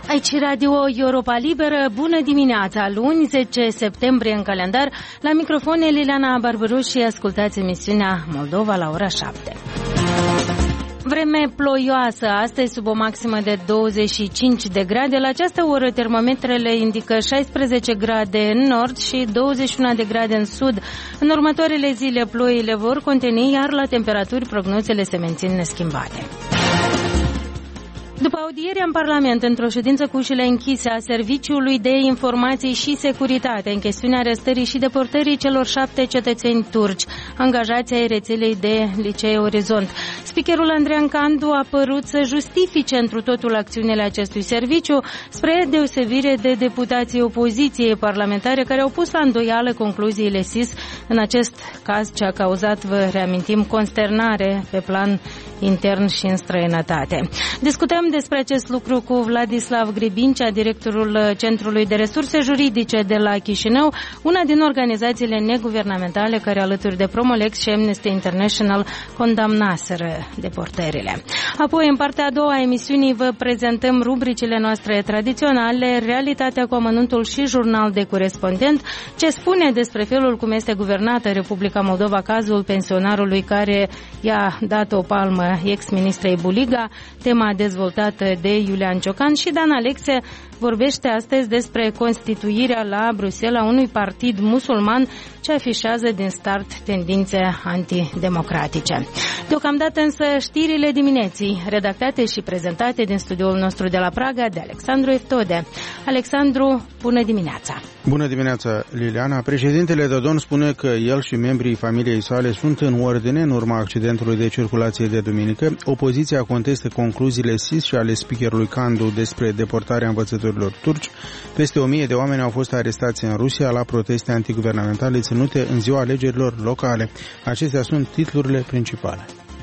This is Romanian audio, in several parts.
Aici Radio Europa Liberă, bună dimineața, luni 10 septembrie în calendar, la microfon Liliana Barbaru și ascultați emisiunea Moldova la ora 7. Vreme ploioasă, astăzi sub o maximă de 25 de grade. La această oră termometrele indică 16 grade în nord și 21 de grade în sud. În următoarele zile ploile vor continui, iar la temperaturi prognozele se mențin neschimbate. După audierea în Parlament, într-o ședință cu ușile închise a Serviciului de Informații și Securitate, în chestiunea arestării și deportării celor 7 cetățeni turci, angajați ai rețelei de Licee Orizont. Speakerul Andrean Candu a părut să justifice întru totul acțiunile acestui serviciu, spre deosebire de deputații opoziției parlamentare care au pus la îndoială concluziile SIS, în acest caz ce a cauzat, vă reamintim, consternare pe plan intern și în străinătate. Discutăm despre acest lucru cu Vladislav Gribincea, directorul Centrului de Resurse Juridice de la Chișinău, una din organizațiile neguvernamentale care, alături de Promolex și Amnesty International, condamnaseră deportările. Apoi, în partea a doua a emisiunii, vă prezentăm rubricile noastre tradiționale, Realitatea cu amănuntul și Jurnal de corespondent, ce spune despre felul cum este guvernată Republica Moldova, cazul pensionarului care i-a dat o palmă ex-ministrei Buliga, tema dezvoltată de Iulian Ciocan, și Dan Alexe vorbește astăzi despre constituirea la Bruxelles a unui partid musulman ce afișează din start tendințe antidemocratice. Deocamdată însă știrile dimineții, redactate și prezentate din studioul nostru de la Praga de Alexandru Eftode. Alexandru, bună dimineața! Bună dimineața, Liliana! Președintele Dodon spune că el și membrii familiei sale sunt în ordine în urma accidentului de circulație de duminică. Opoziția contestă concluziile SIS și ale speakerului Candu despre deportarea învățătorilor turci. Peste 1000 de oameni au fost arestați în Rusia la proteste antiguvernamentale ținute în ziua alegerilor locale. Acestea sunt titlurile principale.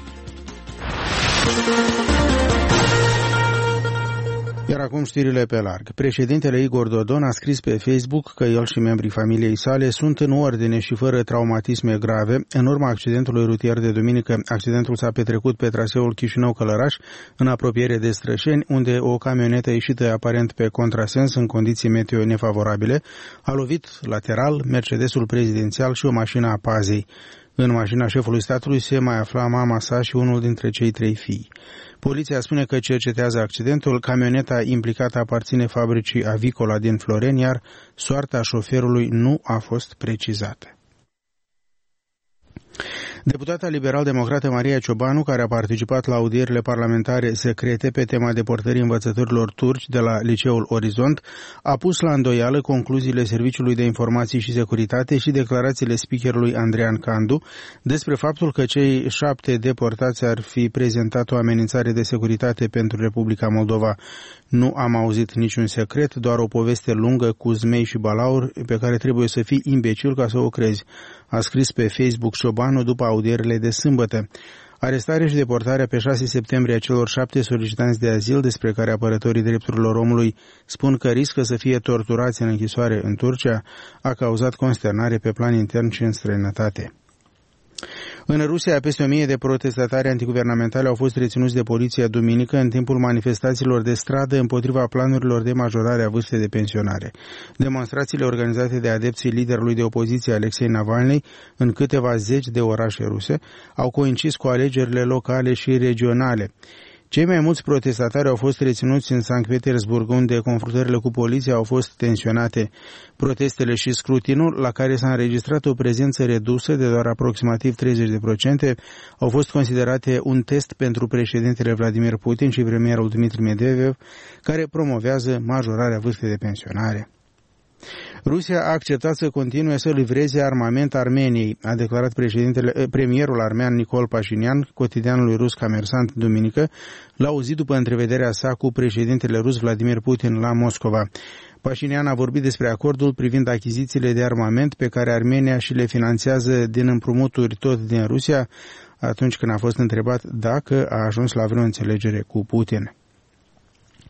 Iar acum știrile pe larg. Președintele Igor Dodon a scris pe Facebook că el și membrii familiei sale sunt în ordine și fără traumatisme grave. În urma accidentului rutier de duminică, accidentul s-a petrecut pe traseul Chișinău-Călăraș, în apropiere de Strășeni, unde o camionetă ieșită aparent pe contrasens în condiții meteo nefavorabile a lovit lateral Mercedesul prezidențial și o mașină a pazei. În mașina șefului statului se mai afla mama sa și unul dintre cei 3 fii. Poliția spune că cercetează accidentul. Camioneta implicată aparține fabricii Avicola din Floreni, iar soarta șoferului nu a fost precizată. Deputata liberal-democrată Maria Ciobanu, care a participat la audierile parlamentare secrete pe tema deportării învățătorilor turci de la Liceul Orizont, a pus la îndoială concluziile Serviciului de Informații și Securitate și declarațiile speakerului Andrean Candu despre faptul că cei 7 deportați ar fi prezentat o amenințare de securitate pentru Republica Moldova. Nu am auzit niciun secret, doar o poveste lungă cu zmei și balauri pe care trebuie să fii imbecil ca să o crezi, a scris pe Facebook Ciobanu după audierile de sâmbătă. Arestarea și deportarea pe 6 septembrie a celor 7 solicitanți de azil, despre care apărătorii drepturilor omului spun că riscă să fie torturați în închisoare în Turcia, a cauzat consternare pe plan intern și în străinătate. În Rusia, peste 1000 de protestatari antiguvernamentale au fost reținuți de poliția duminică în timpul manifestațiilor de stradă împotriva planurilor de majorare a vârstei de pensionare. Demonstrațiile organizate de adepții liderului de opoziție Alexei Navalny în câteva zeci de orașe ruse au coincis cu alegerile locale și regionale. Cei mai mulți protestatari au fost reținuți în Sankt Petersburg, unde confruntările cu poliția au fost tensionate. Protestele și scrutinul, la care s-a înregistrat o prezență redusă de doar aproximativ 30%, au fost considerate un test pentru președintele Vladimir Putin și premierul Dmitri Medvedev, care promovează majorarea vârstei de pensionare. Rusia a acceptat să continue să livreze armament Armeniei, a declarat premierul armean Nicol Pașinian cotidianului rus Comersant duminică, la o zi după întrevederea sa cu președintele rus Vladimir Putin la Moscova. Pașinian a vorbit despre acordul privind achizițiile de armament pe care Armenia și le finanțează din împrumuturi tot din Rusia, atunci când a fost întrebat dacă a ajuns la vreo înțelegere cu Putin.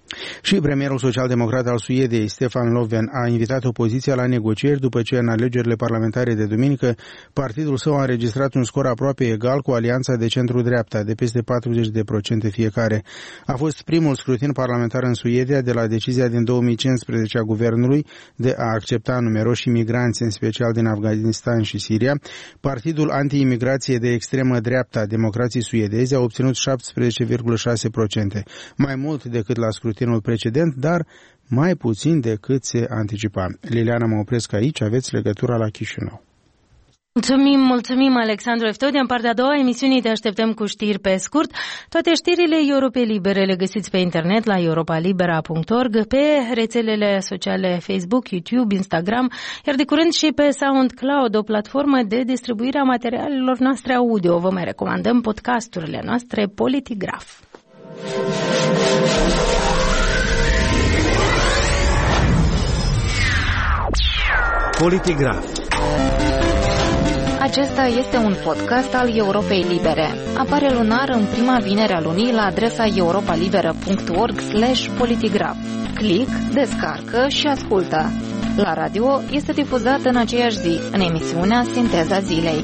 Și premierul social-democrat al Suediei, Stefan Löfven, a invitat opoziția la negocieri după ce în alegerile parlamentare de duminică partidul său a înregistrat un scor aproape egal cu alianța de centru-dreapta, de peste 40% fiecare. A fost primul scrutin parlamentar în Suedia de la decizia din 2015 a guvernului de a accepta numeroși migranți, în special din Afganistan și Siria. Partidul anti-imigrație de extremă dreapta, Democrații Suedezi, a obținut 17,6%, mai mult decât la scrutinul precedent, dar mai puțin decât se anticipa. Liliana, mă opresc aici, aveți legătura la Chișinău. Mulțumim, Alexandru Eftode. În partea a doua emisiunii te așteptăm cu știri pe scurt. Toate știrile Europei Libere le găsiți pe internet la europalibera.org, pe rețelele sociale Facebook, YouTube, Instagram, iar de curând și pe SoundCloud, o platformă de distribuire a materialelor noastre audio. Vă mai recomandăm podcasturile noastre Politigraf. Politigraf. Acesta este un podcast al Europei Libere. Apare lunar în prima vinere a lunii la adresa europalibera.org/politigraf. Click, descarcă și ascultă. La radio este difuzat în aceeași zi, în emisiunea Sinteza Zilei.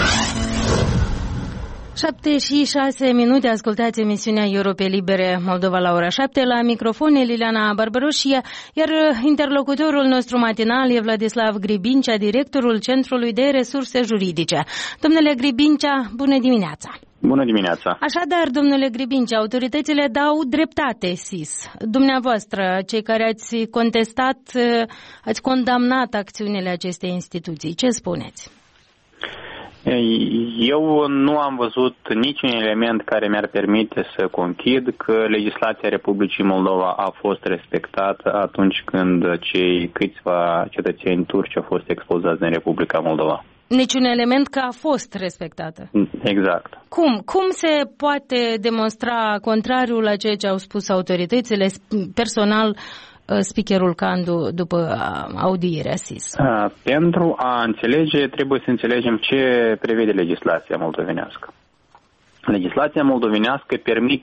7:06, ascultați emisiunea Europei Libere Moldova la ora 7, la microfon Liliana Barbaroșia, iar interlocutorul nostru matinal e Vladislav Gribincea, directorul Centrului de Resurse Juridice. Domnule Gribincea, bună dimineața! Bună dimineața! Așadar, domnule Gribincea, autoritățile dau dreptate SIS. Dumneavoastră, cei care ați contestat, ați condamnat acțiunile acestei instituții. Ce spuneți? Eu nu am văzut niciun element care mi-ar permite să conchid că legislația Republicii Moldova a fost respectată atunci când cei câțiva cetățeni turci au fost expulzați din Republica Moldova. Niciun element că a fost respectată. Exact. Cum se poate demonstra contrariul la ceea ce au spus autoritățile, personal speakerul Candu după audierea SIS? Pentru a înțelege, trebuie să înțelegem ce prevede legislația moldovenească. Legislația moldovenească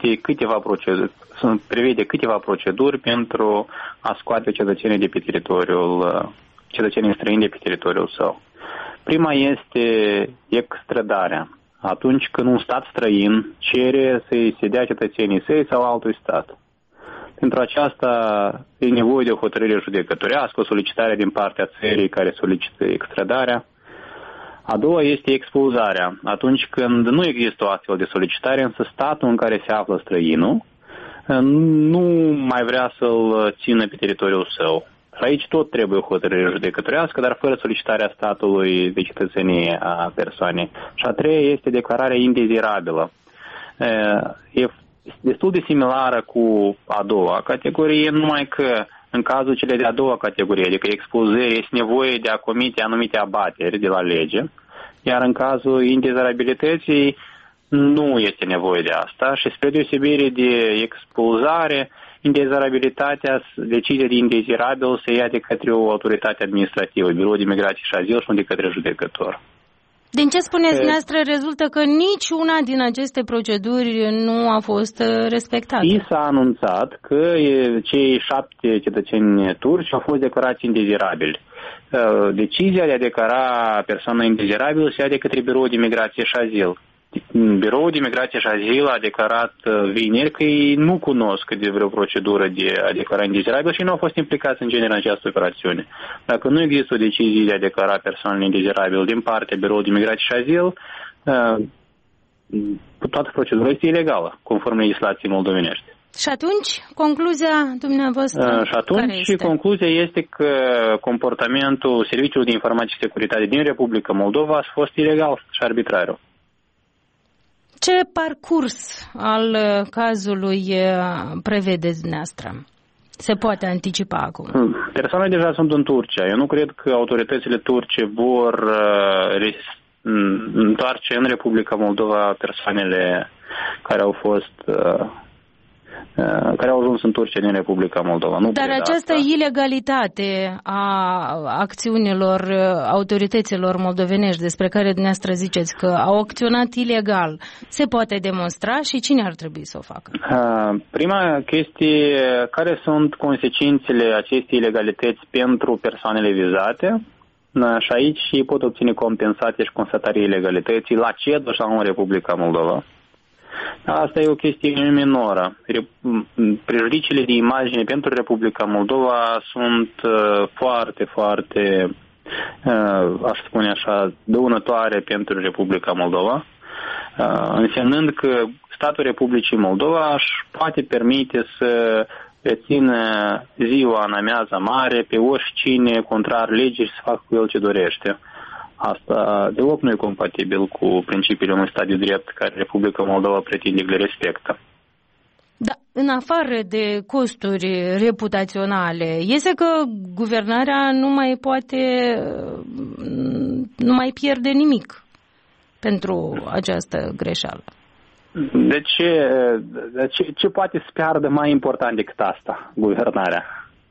prevede câteva proceduri pentru a scoate cetățenii străini de pe teritoriul său. Prima este extradarea. Atunci când un stat străin cere să-i se dea cetățenii săi sau altui stat. Pentru aceasta e nevoie de o hotărâre judecătorească, o solicitare din partea țării care solicită extradarea. A doua este expulzarea. Atunci când nu există o astfel de solicitare, însă statul în care se află străinul nu mai vrea să-l țină pe teritoriul său. Aici tot trebuie o hotărâre judecătorească, dar fără solicitarea statului de cetățenie a persoanei. Și a treia este declararea indezirabilă. E destul de similară cu a doua categorie, numai că în cazul celei de a doua categorie, adică expulzări, este nevoie de a comite anumite abateri de la lege, iar în cazul indezirabilității nu este nevoie de asta și spre deosebire de expulzare, indezirabilitatea, decizia de indezirabil se ia de către o autoritate administrativă, Biroul de Migrație și Azil, și nu de către judecător. Din ce spuneți dumneavoastră, rezultă că niciuna din aceste proceduri nu a fost respectată. I s-a anunțat că cei 7 cetățeni turci au fost declarați indezirabili. Decizia de a declara persoana indezirabilă se ia de către Biroul de Migrație și Azil. Biroul de Migrație și Azil a declarat vineri că ei nu cunosc de vreo procedură de a declara indezirabil și nu au fost implicați în genere în această operațiune. Dacă nu există o decizie de a declara persoanele indezirabil din partea Biroului de Migrație și Azil, toată procedura este ilegală, conform legislației moldovenești. Și atunci, concluzia dumneavoastră care este? Concluzia este că comportamentul Serviciului de Informații și Securitate din Republica Moldova a fost ilegal și arbitrariu. Ce parcurs al cazului prevedeți dumneavoastră? Se poate anticipa acum? Persoanele deja sunt în Turcia. Eu nu cred că autoritățile turce vor întoarce în Republica Moldova persoanele care au fost care au ajuns în Turcia din Republica Moldova. Nu dar această ilegalitate a acțiunilor autorităților moldovenești despre care dumneavoastră ziceți că au acționat ilegal, se poate demonstra și cine ar trebui să o facă? Prima chestie, care sunt consecințele acestei ilegalități pentru persoanele vizate? Și aici ei pot obține compensație și constatarea ilegalității la CEDO sau în Republica Moldova. Asta e o chestie minoră. Prejudiciile de imagine pentru Republica Moldova sunt foarte, foarte, aș spune așa, dăunătoare pentru Republica Moldova, însemnând că statul Republicii Moldova își poate permite să rețină ziua în amiaza mare pe oricine contrar legii și să facă cu el ce dorește. Asta deloc nu e compatibil cu principiile unui stat de drept care Republica Moldova pretinde că le respectă. Da, în afară de costuri reputaționale, iese că guvernarea nu mai pierde nimic pentru această greșeală. Ce poate să piardă mai important decât asta, guvernarea?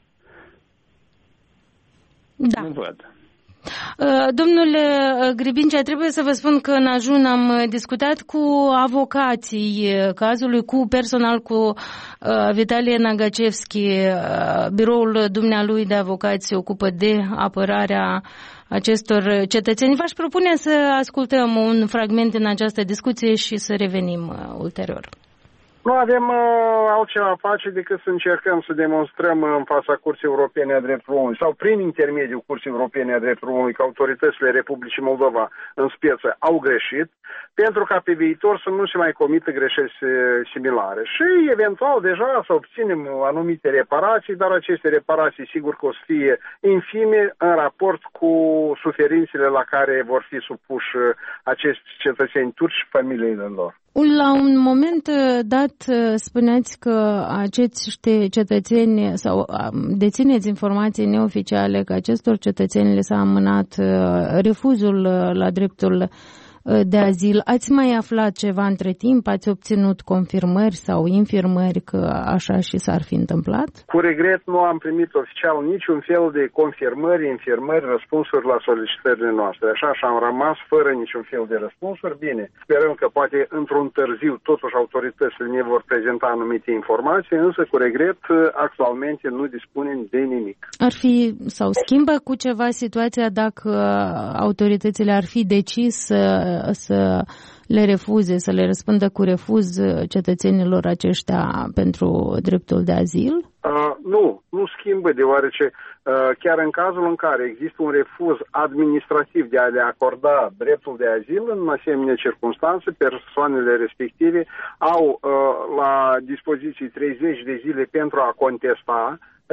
Da. Nu văd. Domnule Gribincea, trebuie să vă spun că în ajun am discutat cu avocații cazului, cu personal, cu Vitalie Nagacevski. Biroul dumnealui de avocați se ocupă de apărarea acestor cetățeni. V-aș propune să ascultăm un fragment în această discuție și să revenim ulterior. Nu avem altceva face decât să încercăm să demonstrăm în fața Curții Europene a Drepturilor Omului sau prin intermediul Curții Europene a Drepturilor Omului că autoritățile Republicii Moldova în speță au greșit, pentru ca pe viitor să nu se mai comită greșeli similare. Și eventual deja să obținem anumite reparații, dar aceste reparații sigur că o să fie infime în raport cu suferințele la care vor fi supuși acești cetățeni turci și familiile lor. La un moment dat spuneați că acești cetățeni sau dețineți informații neoficiale că acestor cetățeni le s-a amânat refuzul la dreptul de azil. Ați mai aflat ceva între timp? Ați obținut confirmări sau infirmări că așa și s-ar fi întâmplat? Cu regret nu am primit oficial niciun fel de confirmări, infirmări, răspunsuri la solicitările noastre. Așa și am rămas fără niciun fel de răspunsuri. Bine, sperăm că poate într-un târziu totuși autoritățile ne vor prezenta anumite informații, însă cu regret actualmente nu dispunem de nimic. Ar fi sau schimbă cu ceva situația dacă autoritățile ar fi decis să le refuze, să le răspundă cu refuz cetățenilor aceștia pentru dreptul de azil? Nu schimbă, deoarece chiar în cazul în care există un refuz administrativ de a le acorda dreptul de azil, în asemenea circunstanțe, persoanele respective au la dispoziție 30 de zile pentru a contesta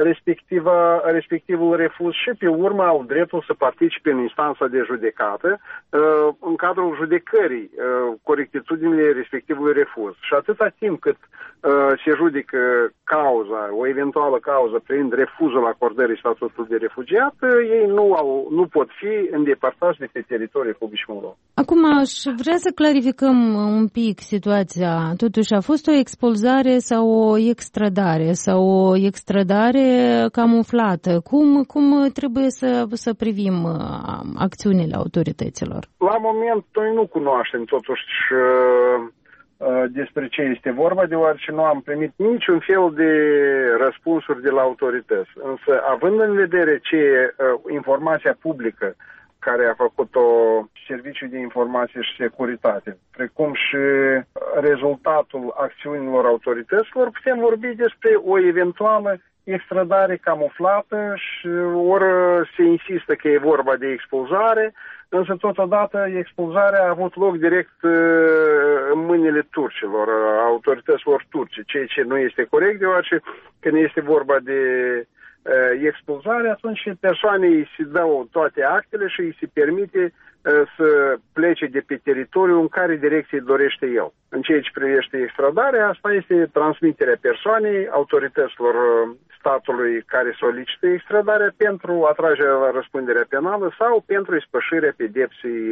respectivul refuz și pe urmă au dreptul să participe în instanța de judecată în cadrul judecării corectitudinile respectivului refuz. Și atâta timp cât se judecă cauza, o eventuală cauză prin refuzul acordării statutului de refugiat, ei nu pot fi îndepărtați de pe teritoriul Republicii Moldova. Acum aș vrea să clarificăm un pic situația. Totuși a fost o expulzare sau o extradare sau o extradare camuflată? Cum trebuie să privim acțiunile autorităților? La moment noi nu cunoaștem totuși despre ce este vorba, deoarece nu am primit niciun fel de răspunsuri de la autorități. Însă, având în vedere ce informația publică care a făcut-o Serviciul de Informație și Securitate, precum și rezultatul acțiunilor autorităților, putem vorbi despre o eventuală extradare camuflată și ori se insistă că e vorba de expulzare, însă totodată expulzarea a avut loc direct în mâinile turcilor, autorităților turce, ceea ce nu este corect, deoarece când este vorba de expulzare, atunci persoanei se dau toate actele și îi se permite să plece de pe teritoriu în care direcție dorește el. În ceea ce privește extradarea, asta este transmiterea persoanei autorităților statului care solicită extradarea pentru atragerea la răspunderea penală sau pentru ispășirea pedepsei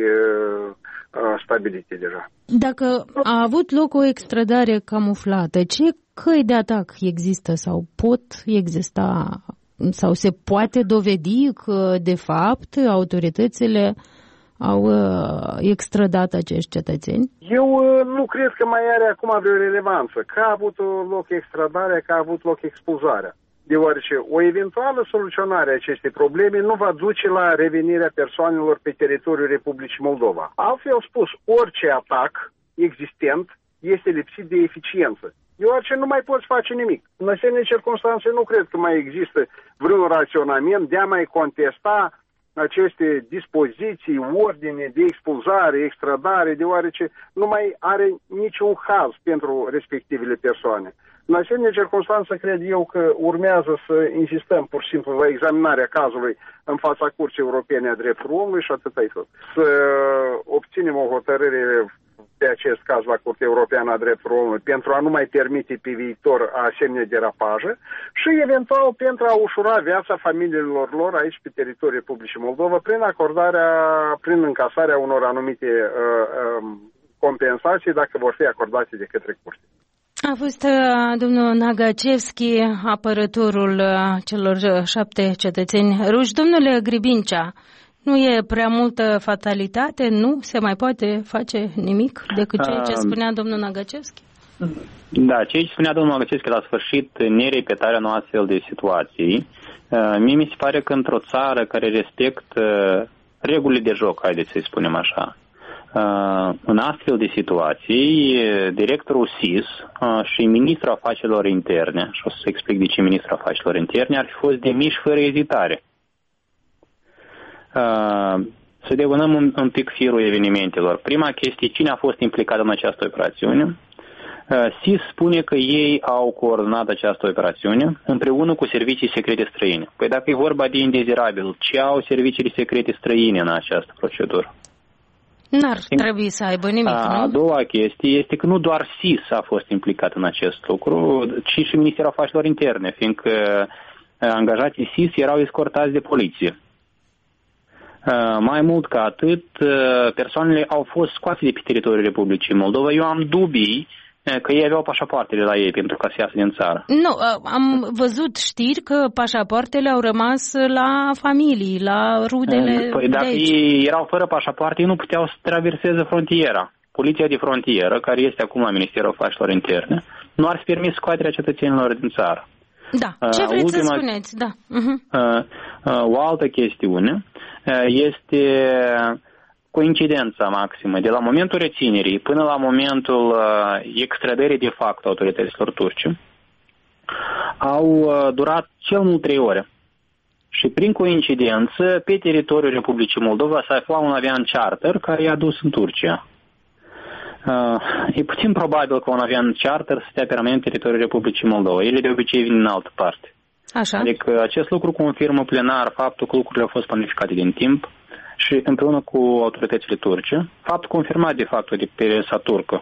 stabilite deja. Dacă a avut loc o extradare camuflată, ce căi de atac există sau pot exista sau se poate dovedi că, de fapt, autoritățile au extradat acești cetățeni? Eu nu cred că mai are acum vreo relevanță. Că a avut loc extradarea, că a avut loc expulzarea. Deoarece o eventuală soluționare a acestei probleme nu va duce la revenirea persoanelor pe teritoriul Republicii Moldova. Altfel spus, orice atac existent este lipsit de eficiență. Deoarece nu mai poți face nimic. În asemenea circunstanțe nu cred că mai există vreun raționament de a mai contesta aceste dispoziții, ordine de expulzare, extradare, deoarece nu mai are niciun haz pentru respectivele persoane. În asemenea circunstanță, cred eu că urmează să insistăm pur și simplu la examinarea cazului în fața Curții Europene a Drepturilor Omului și atâta-i tot. Să obținem o hotărâre pe acest caz la Curtea Europeană a Drepturilor Omului pentru a nu mai permite pe viitor asemenea derapaje și eventual pentru a ușura viața familiilor lor aici pe teritoriul Republicii Moldova prin încasarea unor anumite compensații dacă vor fi acordate de către Curte. A fost domnul Nagacevski, apărătorul celor 7 cetățeni ruși. Domnule Gribincea, nu e prea multă fatalitate? Nu se mai poate face nimic decât ceea ce spunea domnul Nagacevski? Da, ceea ce spunea domnul Nagacevski la sfârșit, nerepetarea unor astfel de situații. Mie mi se pare că într-o țară care respectă regulile de joc, haideți să-i spunem așa, în astfel de situații, directorul SIS și ministrul afacerilor interne, și o să explic de ce ministrul afacerilor interne, ar fi fost demiși fără ezitare. Să devânăm un pic firul evenimentelor. Prima chestie, cine a fost implicat în această operațiune? SIS spune că ei au coordonat această operațiune împreună cu servicii secrete străine. Păi dacă e vorba de indezirabil, ce au serviciile secrete străine în această procedură? N-ar trebui să aibă nimic, nu? A doua chestie este că nu doar SIS a fost implicat în acest lucru, ci și Ministerul Afacerilor Interne, fiindcă angajații SIS erau escortați de poliție. Mai mult ca atât, persoanele au fost scoase de pe teritoriul Republicii Moldova. Eu am dubii că ei aveau pașapoartele la ei pentru ca să iasă din țară. Nu, am văzut știri că pașapoartele au rămas la familii, la rudele. Păi dacă ei erau fără pașapoarte, ei nu puteau să traverseze frontiera. Poliția de frontieră, care este acum la Ministerul Afacerilor Interne, nu ar fi permis scoaterea cetățenilor din țară. Da, ce vreți să spuneți? Da. O altă chestiune este coincidența maximă. De la momentul reținerii până la momentul extradării de fapt autorităților turce au durat cel mult 3 ore. Și prin coincidență, pe teritoriul Republicii Moldova se afla un avion charter care i-a dus în Turcia. E puțin probabil că un avion charter stea permanent pe teritoriul Republicii Moldova. Ele de obicei vin în altă parte. Așa. Adică acest lucru confirmă plenar faptul că lucrurile au fost planificate din timp și împreună cu autoritățile turce, fapt confirmat de faptul de presa turcă.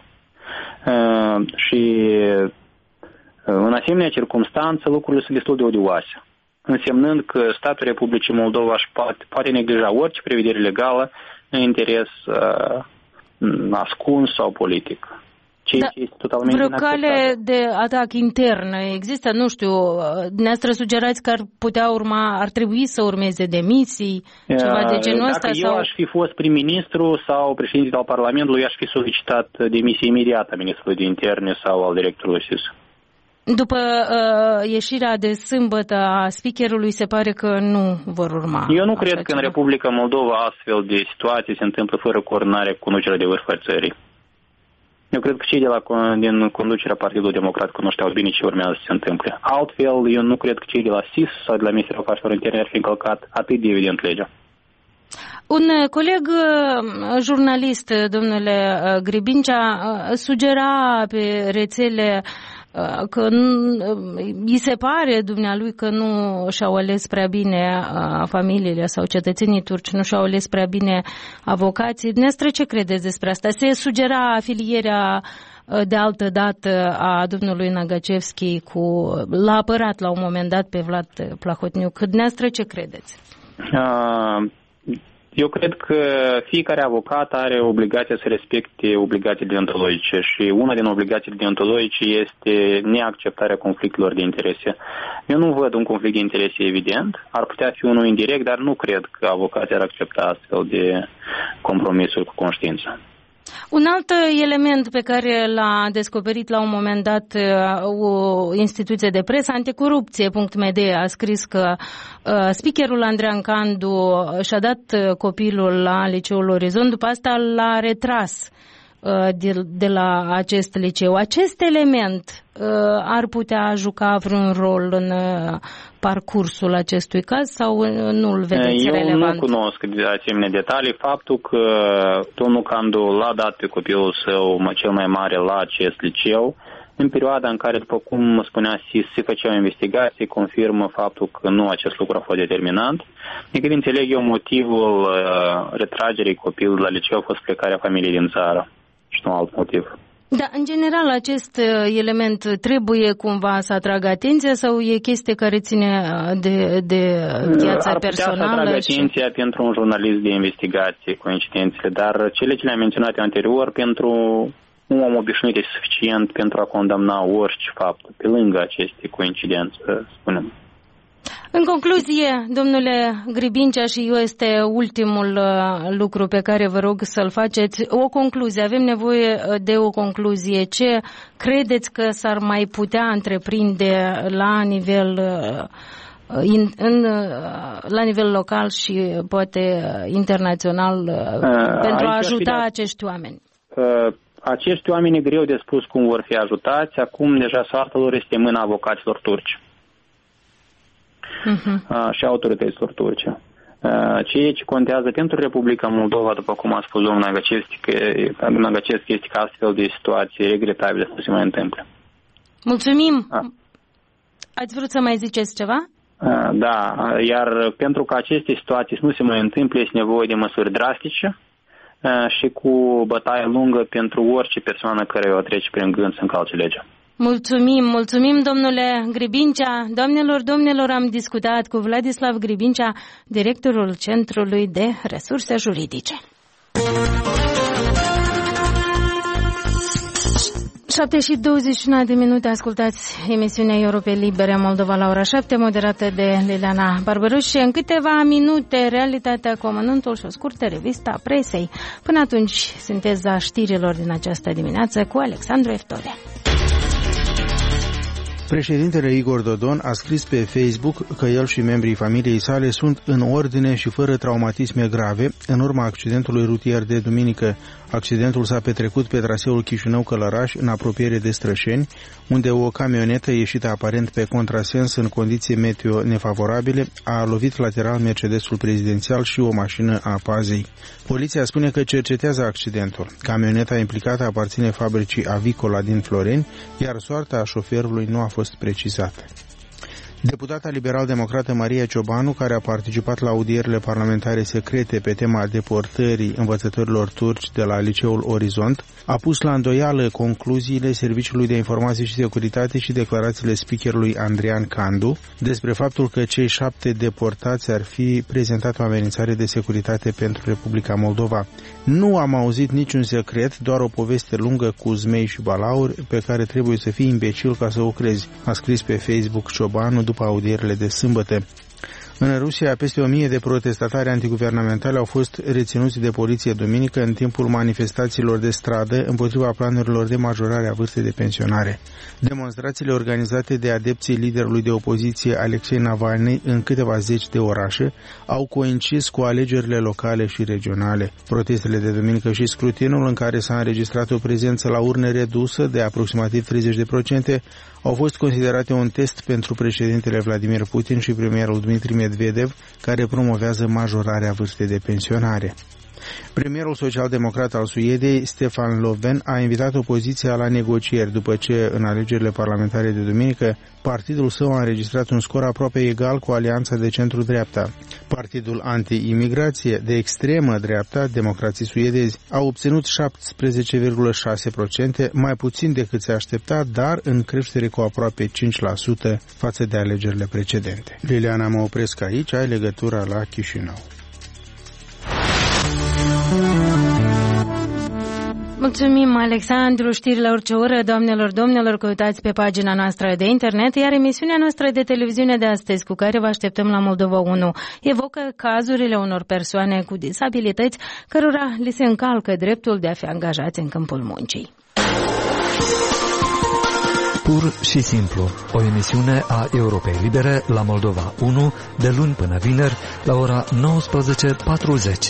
Și în asemenea circumstanță lucrurile sunt destul de odioase, însemnând că statul Republicii Moldova își poate neglija orice prevedere legală în interes ascuns sau politic. Vreo cale de atac intern există? Nu știu, dumneavoastră sugerați că ar trebui să urmeze demisii, ceva de genul ăsta? Dacă eu aș fi fost prim-ministru sau președinte al Parlamentului, aș fi solicitat demisie imediată a ministrului de interne sau al directorului SIS. După ieșirea de sâmbătă a speakerului, se pare că nu vor urma. Eu nu cred că în Republica Moldova astfel de situații se întâmplă fără coordonare cu conducerea de vârf a țării. Eu cred că cei din conducerea Partidului Democrat cunoșteau bine ce urmează să se întâmple. Altfel, eu nu cred că cei de la SIS sau de la Ministerul Afacerilor Interne ar fi încălcat atât de evident legea. Un coleg jurnalist, domnule Gribincea, sugera pe rețele că îi se pare dumnealui că nu și-au ales prea bine familiile sau cetățenii turci, nu și-au ales prea bine avocații. Dumneavoastră ce credeți despre asta? Se sugera afilierea de altă dată a domnului Nagacevski l-a apărat la un moment dat pe Vlad Plahotniuc. Dumneavoastră ce credeți? Eu cred că fiecare avocat are obligația să respecte obligațiile deontologice și una din obligațiile deontologice este neacceptarea conflictelor de interese. Eu nu văd un conflict de interese evident, ar putea fi unul indirect, dar nu cred că avocații ar accepta astfel de compromisuri cu conștiința. Un alt element pe care l-a descoperit la un moment dat o instituție de presă, Anticorupție.md, a scris că speakerul Andrean Candu și-a dat copilul la Liceul Orizont, după asta l-a retras de la acest liceu. Acest element ar putea juca vreun rol în parcursul acestui caz sau nu-l vedeți relevant? Eu nu cunosc de asemenea detalii. Faptul că domnul Candu l-a dat pe copilul său cel mai mare la acest liceu, în perioada în care, după cum spunea SIS, se făceau investigații, confirmă faptul că nu acest lucru a fost determinant. Din câte înțeleg eu, motivul retragerii copilului la liceu a fost plecarea familiei din țară și nu alt motiv. Da, în general, acest element trebuie cumva să atragă atenția sau e chestie care ține de viața personală? Ar putea să atragă atenția pentru un jurnalist de investigație, coincidențele, dar cele ce le-am menționat anterior, pentru un om obișnuit este suficient pentru a condamna orice fapt, pe lângă aceste coincidențe, spunem. În concluzie, domnule Gribincea, și eu este ultimul lucru pe care vă rog să-l faceți, o concluzie, avem nevoie de o concluzie. Ce credeți că s-ar mai putea întreprinde la nivel, la nivel local și poate internațional pentru a ajuta acești oameni? Acești oameni e greu de spus cum vor fi ajutați. Acum deja soarta lor este în mâna avocaților turci. Și autorităților turce. Ceea ce contează pentru Republica Moldova, după cum a spus domnul Nagacevski, este că astfel de situații regretabile să nu se mai întâmple. Mulțumim! Ați vrut să mai ziceți ceva? Da, iar pentru că aceste situații să nu se mai întâmple, este nevoie de măsuri drastice și cu bătaie lungă pentru orice persoană care o trece prin gând să încalce legea. Mulțumim, domnule Gribincea. Doamnelor, domnilor, am discutat cu Vladislav Gribincea, directorul Centrului de Resurse Juridice. 7:21 de minute, ascultați emisiunea Europe Libere Moldova la ora 7, moderată de Liliana Barbaruș. În câteva minute, realitatea cu amănuntul și o scurtă revistă a presei. Până atunci, sinteza știrilor din această dimineață cu Alexandru Eftoria. Președintele Igor Dodon a scris pe Facebook că el și membrii familiei sale sunt în ordine și fără traumatisme grave în urma accidentului rutier de duminică. Accidentul s-a petrecut pe traseul Chișinău-Călăraș, în apropiere de Strășeni, unde o camionetă ieșită aparent pe contrasens în condiții meteo nefavorabile a lovit lateral Mercedesul prezidențial și o mașină a pazei. Poliția spune că cercetează accidentul. Camioneta implicată aparține fabricii Avicola din Floreni, iar soarta șoferului nu a fost precizată. Deputata liberal-democrată Maria Ciobanu, care a participat la audierile parlamentare secrete pe tema deportării învățătorilor turci de la Liceul Orizont, a pus la îndoială concluziile Serviciului de Informații și Securitate și declarațiile speakerului Andrean Candu despre faptul că cei 7 deportați ar fi prezentat o amenințare de securitate pentru Republica Moldova. Nu am auzit niciun secret, doar o poveste lungă cu zmei și balauri pe care trebuie să fii imbecil ca să o crezi, a scris pe Facebook Ciobanu după audierile de sâmbătă. În Rusia, peste 1000 de protestatari antiguvernamentale au fost reținuți de poliție duminică în timpul manifestațiilor de stradă împotriva planurilor de majorare a vârstei de pensionare. Demonstrațiile organizate de adepții liderului de opoziție Alexei Navalny în câteva zeci de orașe au coincis cu alegerile locale și regionale. Protestele de duminică și scrutinul, în care s-a înregistrat o prezență la urne redusă de aproximativ 30%, au fost considerate un test pentru președintele Vladimir Putin și premierul Dmitri Medvedev, care promovează majorarea vârstei de pensionare. Premierul social-democrat al Suediei, Stefan Löfven, a invitat opoziția la negocieri după ce, în alegerile parlamentare de duminică, partidul său a înregistrat un scor aproape egal cu alianța de centru-dreapta. Partidul anti-imigrație de extremă dreapta, Democrații Suedezi, a obținut 17,6%, mai puțin decât se aștepta, dar în creștere cu aproape 5% față de alegerile precedente. Liliana, mă opresc aici, ai legătura la Chișinău. Mulțumim, Alexandru. Știri la orice oră, doamnelor, domnilor, căutați pe pagina noastră de internet, iar emisiunea noastră de televiziune de astăzi, cu care vă așteptăm la Moldova 1, evocă cazurile unor persoane cu disabilități cărora li se încalcă dreptul de a fi angajați în câmpul muncii. Pur și simplu, o emisiune a Europei Libere la Moldova 1, de luni până vineri, la ora 19:40.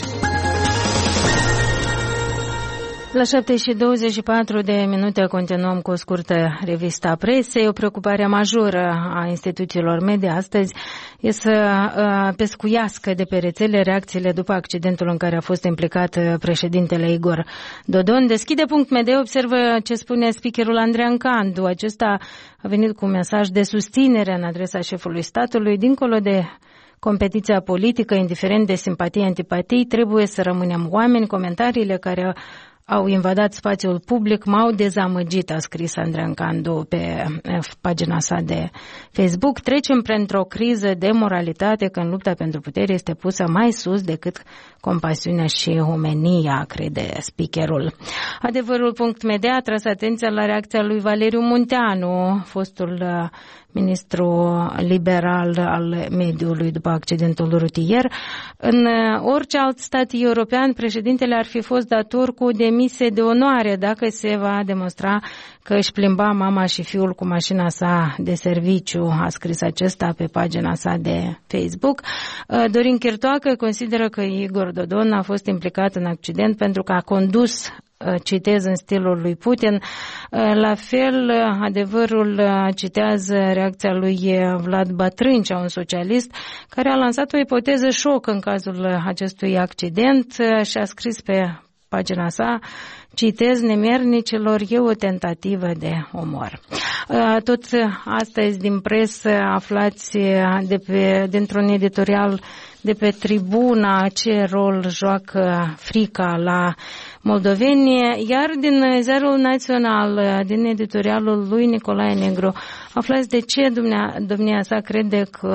La 7:24 de minute continuăm cu o scurtă revistă a presei. O preocupare majoră a instituțiilor media astăzi e să pescuiască de pe rețele reacțiile după accidentul în care a fost implicat președintele Igor Dodon. Deschide .md, observă ce spune speakerul Andrean Candu. Acesta a venit cu un mesaj de susținere în adresa șefului statului. Dincolo de competiția politică, indiferent de simpatii-antipatii, trebuie să rămânem oameni. Comentariile care au invadat spațiul public m-au dezamăgit, a scris Andrean Candu pe pagina sa de Facebook. Trecem printr-o criză de moralitate când lupta pentru putere este pusă mai sus decât compasiunea și omenia, crede speakerul. Adevărul.md a tras atenția la reacția lui Valeriu Munteanu, fostul ministru liberal al mediului după accidentul rutier. În orice alt stat european, președintele ar fi fost dator cu o demisie de onoare dacă se va demonstra că își plimba mama și fiul cu mașina sa de serviciu, a scris acesta pe pagina sa de Facebook. Dorin Chirtoacă consideră că Igor Dodon a fost implicat în accident pentru că a condus, citez, în stilul lui Putin. La fel, adevărul citează reacția lui Vlad Bătrâncea, un socialist, care a lansat o ipoteză șoc în cazul acestui accident și a scris pe pagina sa, citez, nemernicilor, e o tentativă de omor. Tot astăzi din presă aflați dintr-un editorial de pe Tribuna ce rol joacă frica la moldoveni, iar din Ziarul Național, din editorialul lui Nicolae Negru, aflați de ce domnia sa crede că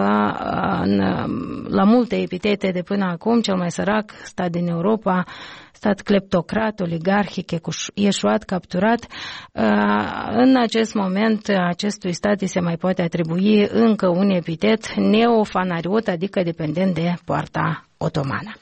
la multe epitete de până acum, cel mai sărac stat din Europa, stat cleptocrat, oligarhic, eșuat, capturat, în acest moment acestui stat îi se mai poate atribui încă un epitet, neofanariot, adică dependent de poarta otomană.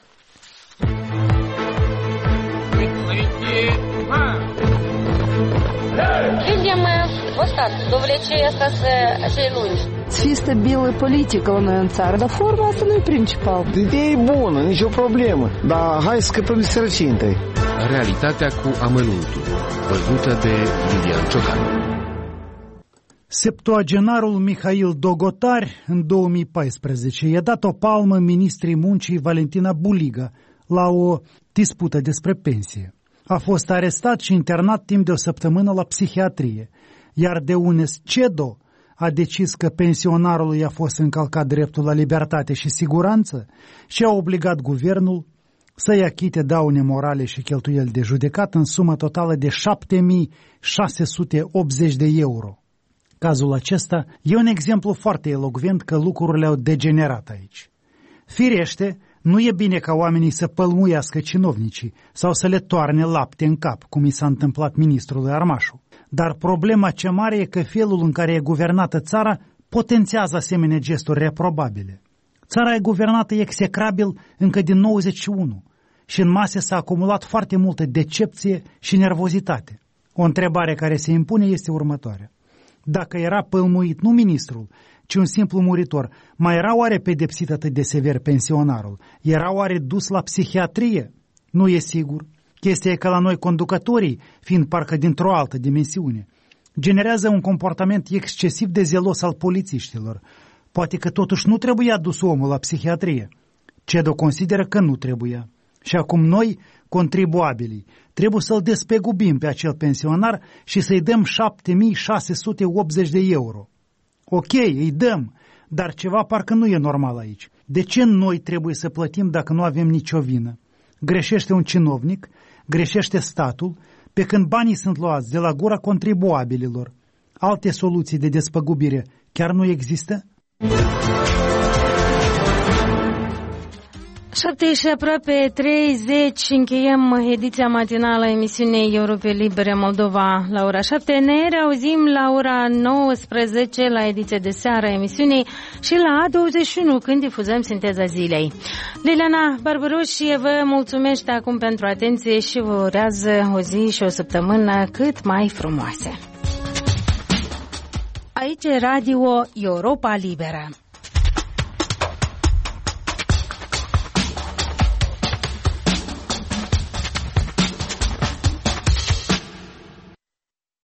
Людям вот так, довлечение остаться acei luni. Să fie stabilă politică la noi în țară, dar forma asta nu e principal. Ideea e bună, nicio problemă, dar hai să scăpăm de sărăcie întâi. Realitatea cu amănuntul, văzută de Iulian Ciocan. Septuagenarul Mihail Dogotar în 2014 i-a dat o palmă ministrii muncii Valentina Buliga la o dispută despre pensie. A fost arestat și internat timp de o săptămână la psihiatrie, iar Deunes Cedo a decis că pensionarului i-a fost încălcat dreptul la libertate și siguranță și a obligat guvernul să-i achite daune morale și cheltuieli de judecat în sumă totală de 7.680 de euro. Cazul acesta e un exemplu foarte elocvent că lucrurile au degenerat aici. Firește, nu e bine ca oamenii să pălmuiască cinovnicii sau să le toarne lapte în cap, cum i s-a întâmplat ministrului Armașu. Dar problema cea mare e că felul în care e guvernată țara potențează asemenea gesturi reprobabile. Țara e guvernată execrabil încă din 91 și în masă s-a acumulat foarte multă decepție și nervozitate. O întrebare care se impune este următoarea. Dacă era pălmuit nu ministrul, ci un simplu muritor, mai era oare pedepsit atât de sever pensionarul? Era oare dus la psihiatrie? Nu e sigur. Chestia e că la noi conducătorii, fiind parcă dintr-o altă dimensiune, generează un comportament excesiv de zelos al polițiștilor. Poate că totuși nu trebuia dus omul la psihiatrie. CEDO consideră că nu trebuia. Și acum noi, contribuabilii, trebuie să-l despegubim pe acel pensionar și să-i dăm 7.680 de euro. Ok, îi dăm, dar ceva parcă nu e normal aici. De ce noi trebuie să plătim dacă nu avem nicio vină? Greșește un cinovnic, greșește statul, pe când banii sunt luați de la gura contribuabililor. Alte soluții de despăgubire chiar nu există? 7 și aproape 30 încheiem ediția matinală a emisiunii Europe Libere Moldova la ora 7. Ne reauzim la ora 19 la ediție de seară a emisiunii și la A21 când difuzăm Sinteza Zilei. Liliana Barbaroșie vă mulțumește acum pentru atenție și vă urează o zi și o săptămână cât mai frumoase. Aici e Radio Europa Liberă.